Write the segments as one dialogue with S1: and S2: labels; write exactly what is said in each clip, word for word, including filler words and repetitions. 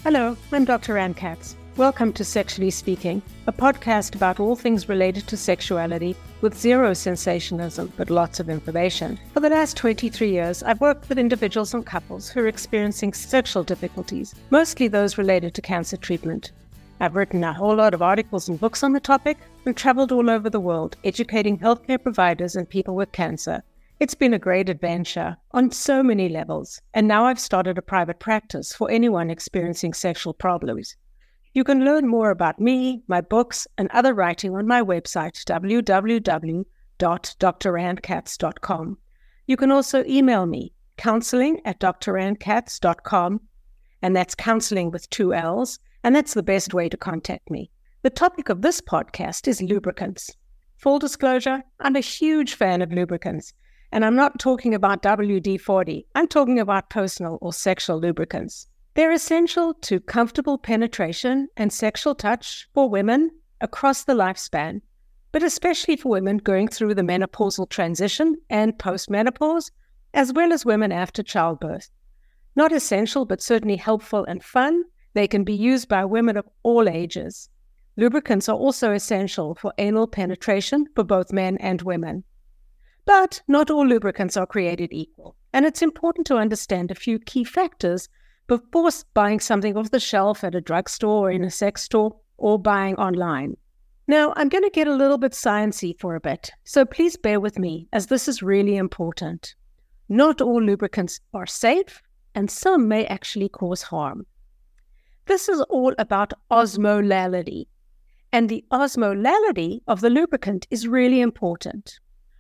S1: Hello, I'm Doctor Ann Katz. Welcome to Sexually Speaking, a podcast about all things related to sexuality with zero sensationalism but lots of information. For the last twenty-three years, I've worked with individuals and couples who are experiencing sexual difficulties, mostly those related to cancer treatment. I've written a whole lot of articles and books on the topic and traveled all over the world, educating healthcare providers and people with cancer. It's been a great adventure on so many levels, and now I've started a private practice for anyone experiencing sexual problems. You can learn more about me, my books, and other writing on my website, w w w dot d r ann katz dot com. You can also email me, counseling at d r ann katz dot com, and that's counseling with two L's, and that's the best way to contact me. The topic of this podcast is lubricants. Full disclosure, I'm a huge fan of lubricants. And I'm not talking about W D forty. I'm talking about personal or sexual lubricants. They're essential to comfortable penetration and sexual touch for women across the lifespan, but especially for women going through the menopausal transition and postmenopause, as well as women after childbirth. Not essential, but certainly helpful and fun, they can be used by women of all ages. Lubricants are also essential for anal penetration for both men and women. But not all lubricants are created equal, and it's important to understand a few key factors before buying something off the shelf at a drugstore or in a sex store or buying online. Now, I'm going to get a little bit sciencey for a bit, so please bear with me as this is really important. Not all lubricants are safe, and some may actually cause harm. This is all about osmolality, and the osmolality of the lubricant is really important.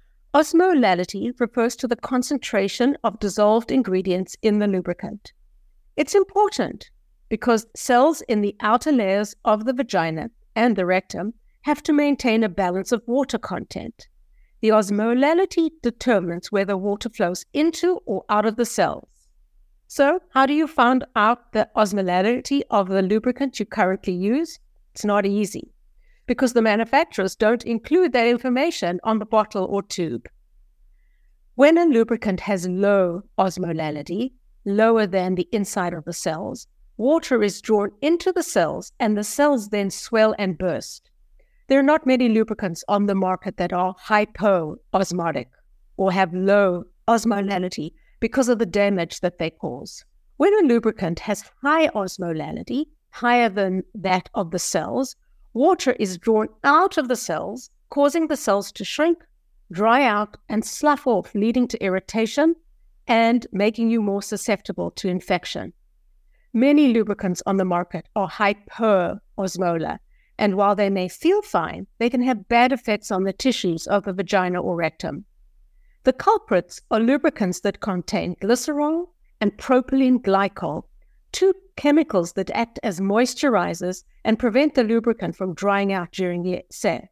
S1: Osmolality refers to the concentration of dissolved ingredients in the lubricant. It's important because cells in the outer layers of the vagina and the rectum have to maintain a balance of water content. The osmolality determines whether water flows into or out of the cells. So, how do you find out the osmolality of the lubricant you currently use? It's not easy, because the manufacturers don't include that information on the bottle or tube. When a lubricant has low osmolality, lower than the inside of the cells, water is drawn into the cells and the cells then swell and burst. There are not many lubricants on the market that are hypoosmotic or have low osmolality because of the damage that they cause. When a lubricant has high osmolality, higher than that of the cells, water is drawn out of the cells, causing the cells to shrink, dry out, and slough off, leading to irritation and making you more susceptible to infection. Many lubricants on the market are hyperosmolar, and while they may feel fine, they can have bad effects on the tissues of the vagina or rectum. The culprits are lubricants that contain glycerol and propylene glycol, two chemicals that act as moisturizers and prevent the lubricant from drying out during the sex.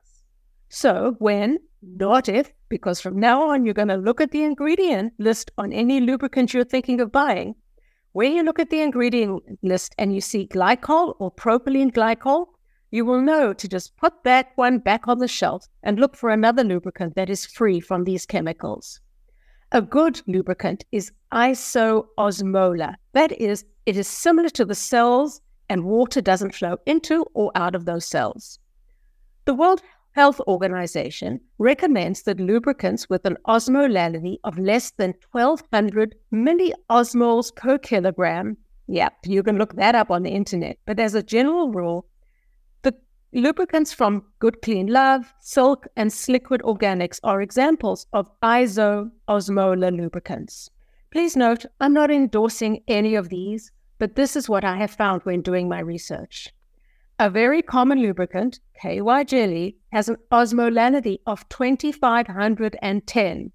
S1: So when, not if, because from now on you're going to look at the ingredient list on any lubricant you're thinking of buying, when you look at the ingredient list and you see glycol or propylene glycol, you will know to just put that one back on the shelf and look for another lubricant that is free from these chemicals. A good lubricant is isoosmolar. That is, it is similar to the cells and water doesn't flow into or out of those cells. The World Health Organization recommends that lubricants with an osmolality of less than twelve hundred milliosmoles per kilogram, yeah, you can look that up on the internet, but as a general rule, the lubricants from Good Clean Love, Silk, and Sliquid Organics are examples of isoosmolar lubricants. Please note, I'm not endorsing any of these, but this is what I have found when doing my research. A very common lubricant, K Y Jelly, has an osmolality of twenty-five hundred ten.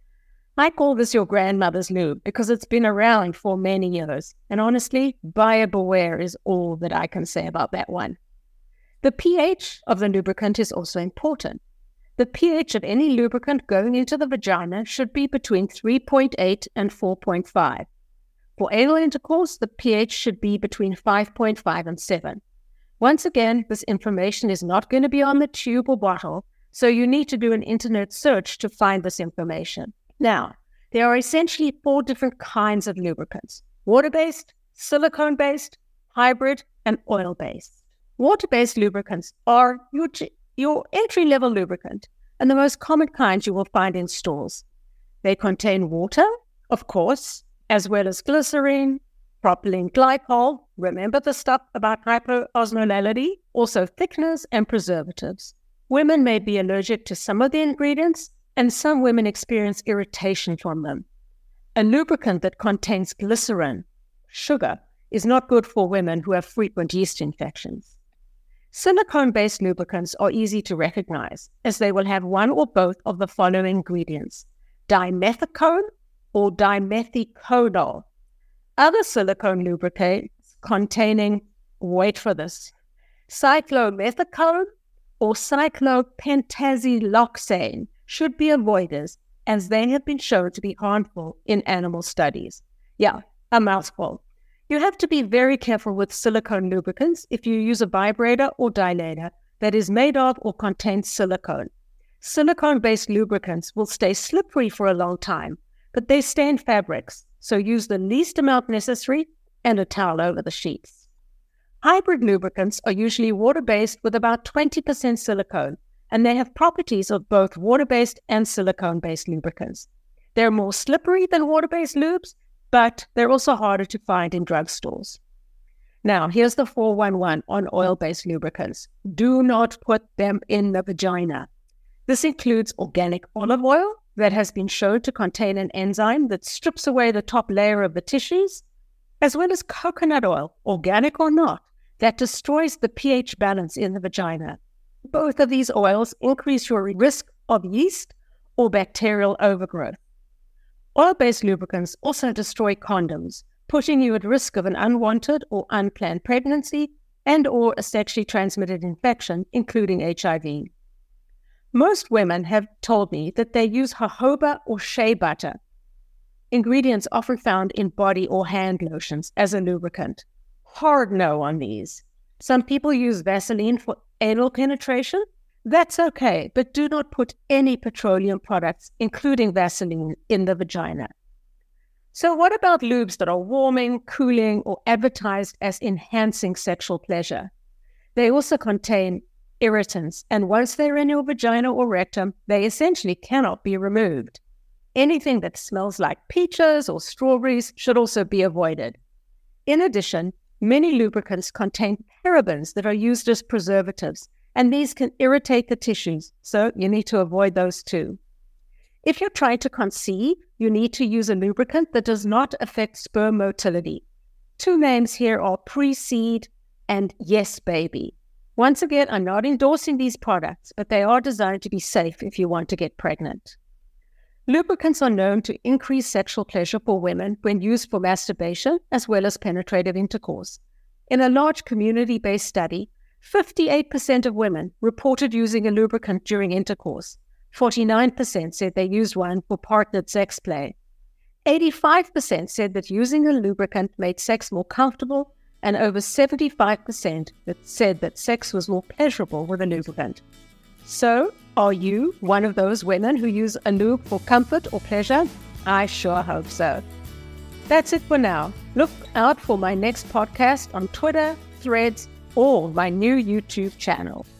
S1: I call this your grandmother's lube because it's been around for many years. And honestly, buyer beware is all that I can say about that one. The pH of the lubricant is also important. The pH of any lubricant going into the vagina should be between three point eight and four point five. For anal intercourse, the pH should be between five point five and seven. Once again, this information is not going to be on the tube or bottle, so you need to do an internet search to find this information. Now, there are essentially four different kinds of lubricants: water-based, silicone-based, hybrid, and oil-based. Water-based lubricants are your, your entry-level lubricant and the most common kinds you will find in stores. They contain water, of course, as well as glycerine, propylene glycol, remember the stuff about hyperosmolality, also thickeners and preservatives. Women may be allergic to some of the ingredients, and some women experience irritation from them. A lubricant that contains glycerin, sugar, is not good for women who have frequent yeast infections. Silicone-based lubricants are easy to recognize, as they will have one or both of the following ingredients: dimethicone or dimethiconol. Other silicone lubricants containing, wait for this, cyclomethicone or cyclopentasiloxane should be avoided, as they have been shown to be harmful in animal studies. Yeah, a mouthful. You have to be very careful with silicone lubricants if you use a vibrator or dilator that is made of or contains silicone. Silicone-based lubricants will stay slippery for a long time, but they stain fabrics, so use the least amount necessary and a towel over the sheets. Hybrid lubricants are usually water-based with about twenty percent silicone, and they have properties of both water-based and silicone-based lubricants. They're more slippery than water-based lubes, but they're also harder to find in drugstores. Now, here's the four one one on oil-based lubricants. Do not put them in the vagina. This includes organic olive oil that has been shown to contain an enzyme that strips away the top layer of the tissues, as well as coconut oil, organic or not, that destroys the pH balance in the vagina. Both of these oils increase your risk of yeast or bacterial overgrowth. Oil-based lubricants also destroy condoms, putting you at risk of an unwanted or unplanned pregnancy and or a sexually transmitted infection, including H I V. Most women have told me that they use jojoba or shea butter, ingredients often found in body or hand lotions, as a lubricant. Hard no on these. Some people use Vaseline for anal penetration. That's okay, but do not put any petroleum products, including Vaseline, in the vagina. So what about lubes that are warming, cooling, or advertised as enhancing sexual pleasure? They also contain irritants, and once they're in your vagina or rectum, they essentially cannot be removed. Anything that smells like peaches or strawberries should also be avoided. In addition, many lubricants contain parabens that are used as preservatives, and these can irritate the tissues, so you need to avoid those too. If you're trying to conceive, you need to use a lubricant that does not affect sperm motility. Two names here are Pre-Seed and Yes Baby. Once again, I'm not endorsing these products, but they are designed to be safe if you want to get pregnant. Lubricants are known to increase sexual pleasure for women when used for masturbation as well as penetrative intercourse. In a large community-based study, fifty-eight percent of women reported using a lubricant during intercourse. forty-nine percent said they used one for partnered sex play. eighty-five percent said that using a lubricant made sex more comfortable, and over seventy-five percent that said that sex was more pleasurable with a lubricant. So, are you one of those women who use a lube for comfort or pleasure? I sure hope so. That's it for now. Look out for my next podcast on Twitter, Threads, or my new YouTube channel.